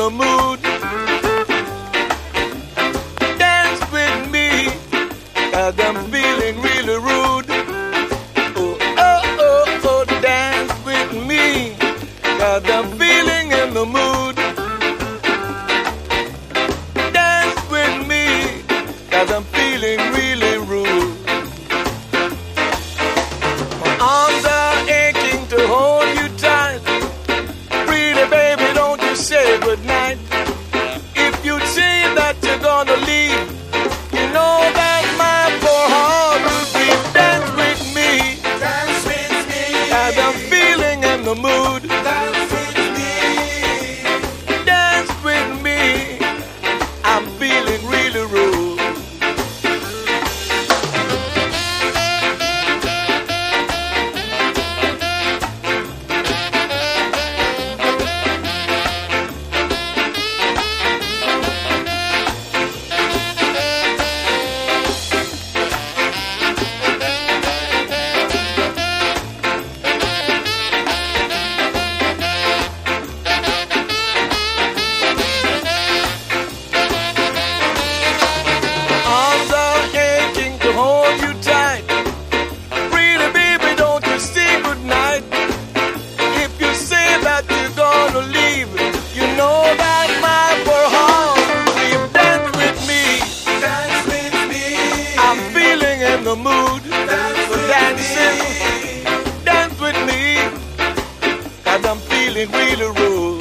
the mood. Dance with me, 'cause I'm feeling really rude. Oh, oh, oh, oh, dance with me, 'cause I'm feeling in the mood. Dance with me, 'cause I'm feeling really rude. My arms are aching to hold you tight. Pretty baby, don't you say goodnight. If you say that you're gonna leave, you know that my poor heart will bleed. Dance with me, 'cause I'm feeling in the mood. Dance with me. Dance with me, I'm feeling really rude. Arms are aching to hold you tight. Pretty baby, don't you say goodnight. If you say that you're gonna leave, you know that my poor heart will leave. Dance with me, Dance with me. I'm feeling in the mood Dance for with dancing. me. Dance with me, 'cause I'm feeling really rude.